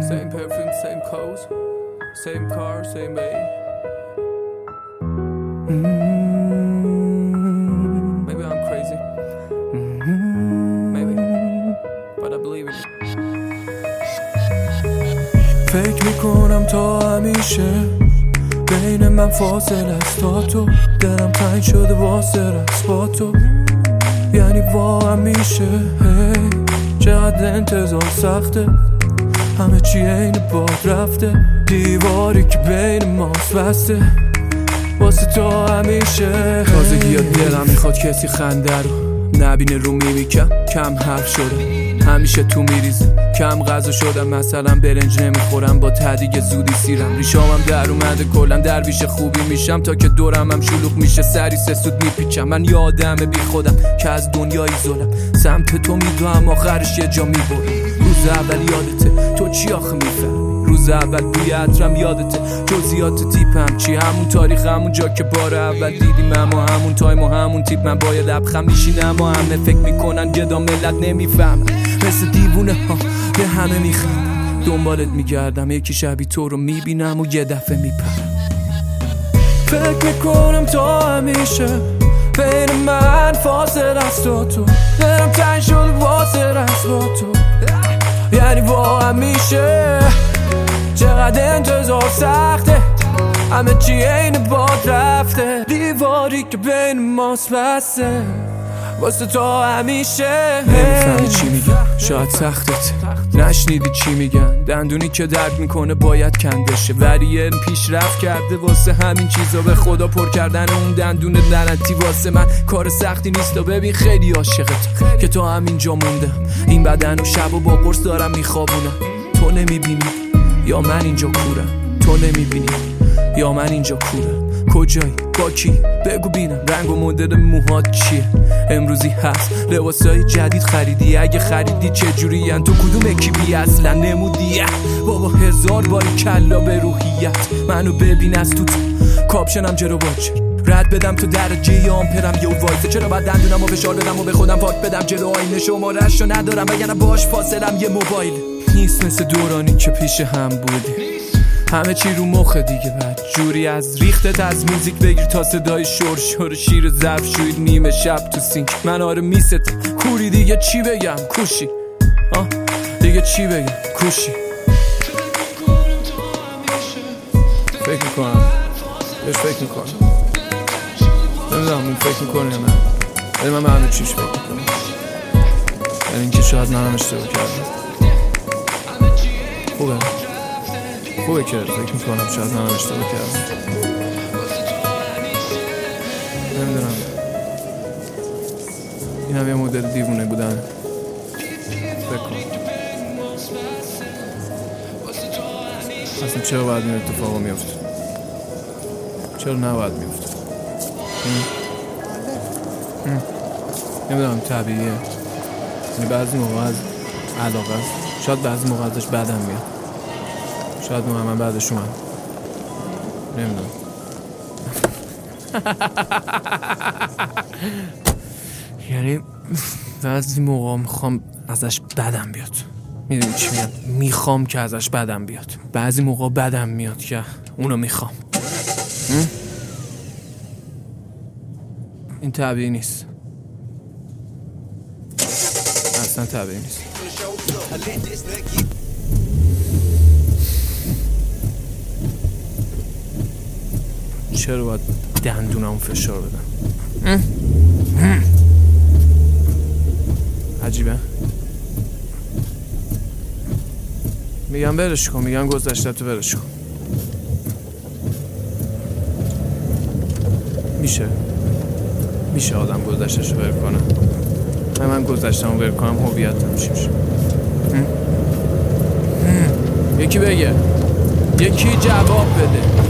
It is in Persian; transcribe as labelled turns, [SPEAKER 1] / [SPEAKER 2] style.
[SPEAKER 1] Same perfume, same clothes, same car, same baby. Maybe I'm crazy. Maybe, but I believe in it. فکر میکنم تا همیشه بین من فاصله است تا تو، دلم تنگ شده واسه رقص با تو، یعنی واقعا میشه چقدر انتظار سخته، همه چی عین باد رفته، دیواری که بین ماست بسته واسه تو همیشه. تازگی ها دلم میخواد کسی خنده رو نبینه، رو میمیکم کم حرف شده، همیشه تو میریزم کم غذا شدم، مثلا برنج نمیخورم با تدیگ زودی سیرم، ریشامم در اومده کلم درویش خوبی میشم، تا که دورم هم شلوغ میشه سری سسود میپیچم. من یه آدم بی خودم که از دنیای ظلم سمت تو میدوام، آخرش یه جا میبرم. روز اول یادته تو چی آخه میفهم، روز اول بوی عطرم یادته، جزئیات تیپم چی، همون تاریخ همون جا که بار اول دیدیم، اما همون تایم و همون تیپ. من باید لبخند میشینم اما همه فکر میکنن گدا ملت نمیفهم، مثل دیوونه ها به همه میخندم، دنبالت میگردم یکی شبیه تو رو میبینم و یه دفعه میپرم. فکر میکنم تا همیشه بین من فاصله است و تو، دلم تنگ شده واسه رقص با تو، یعنی واقعا میشه چقدر انتظار سخته، همه چی عین باد رفته، دیواری که بین ماست بسته واسه تو همیشه. نمیفهمی چی میگم، شاید سختت نشنیدی چی میگن، دندونی که درد میکنه باید کندشه، ولی علم پیشرفت کرده واسه همین چیزا، به خدا پر کردن اون دندون لعنتی واسه من کار سختی نیست. و ببین خیلی عاشقت که تو همینجا موندم، این بدن و شب و با قرص دارم میخوابونم، تو نمیبینی یا من اینجا کورم، تو نمیبینی یا من اینجا کورم، کجایی با کی بگو بینم، رنگ و مدل موهات چیه، امروزی هست لباسای جدید خریدی، اگه خریدی چجوری ان، تو کدوم اکیبی اصلا نمودی، بابا هزار باری کلا به روحیت، منو ببین از تو کاپشنم جلو باچر، رد بدم تو درجه یا آمپرم یه وایسه، چرا باید دندونم و فشار بدم و به خودم پاک بدم جلو آینه، شماره‌شو ندارم وگرنه باش فاصلم یه موبایل نیست، مثل دورانی که پیش هم بودی، همه چی رو مخه دیگه، بعد جوری از ریختت از موزیک بگیر تا صدای شور شیر ظرف شوید نیمه شب تو سینک، من آره میست کوری دیگه چی بگم کوشی، دیگه چی بگم کوشی. فکر میکنم بهش فکر میکنم، نمیدونم اون فکر میکنه یا نه، ولی من به همه چیش فکر میکنم، یعنی اینکه شاید منم اشتباه کردم. خوبه که فکر میکنم شاید منم اشتباه کردم، نمیدونم، این هم یه مدل دیوونه بودن، فکر کنم اصلا چرا باید این اتفاقا میفته، چرا نباید میفته، نمیدونم طبیعیه، یعنی بعضی موقع از علاقه است، شاید بعضی موقع ازش بدم میاد، شاید من بعدش اومد، نمیدونم. یعنی بعضی موقع میخوام ازش بدم بیاد، میدونی چی میگم، میخوام که ازش بدم بیاد، بعضی موقع بدم میاد که اونو میخوام. این طبیعی نیست، اصلا طبیعی نیست. چرا باید دندونم فشار بدم؟ عجیبه. میگم برش کن، میگم گذشته تو برش کن. میشه آدم گذشتهشو ول کنه، من گذشته‌مو ول کنم هویتم چی میشه؟ یکی بگه، یکی جواب بده.